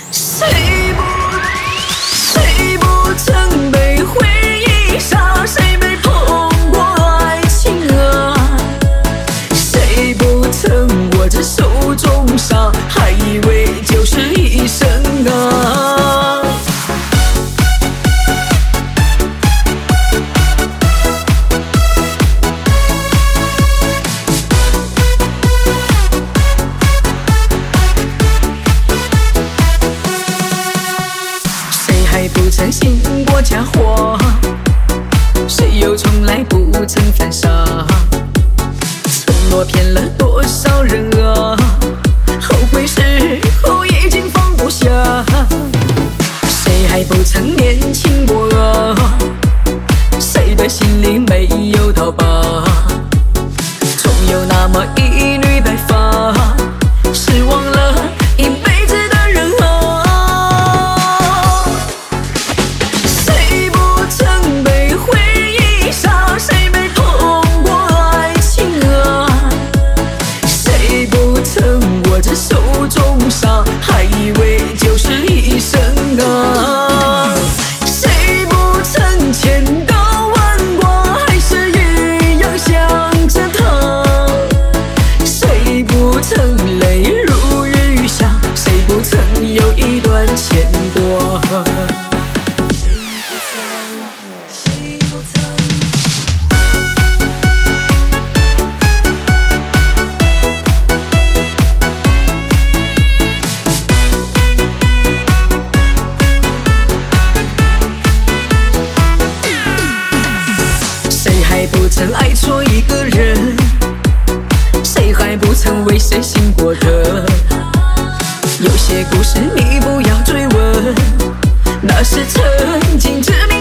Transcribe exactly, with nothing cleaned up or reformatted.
谁不谁不曾被回忆杀？谁没碰过爱情啊？谁不曾握着手中伤，还以为就是一生啊？谁不曾信过假话？谁又从来不曾犯傻？承诺骗了多少人啊？后悔时候已经放不下。谁还不曾年轻过啊？谁的心里没有刀疤？总有那么一缕白发，是忘了一辈子的人啊。谁不曾被回忆杀？谁没碰过爱情啊？谁不曾握着手中伤，还以为就是一生啊？谁不曾千刀万剐，还是一样想着他？谁不曾泪如雨下？谁不曾有一段牵挂？谁还不曾爱错一个人？谁还不曾为谁醒过的？有些故事你不要追问，那是曾经执迷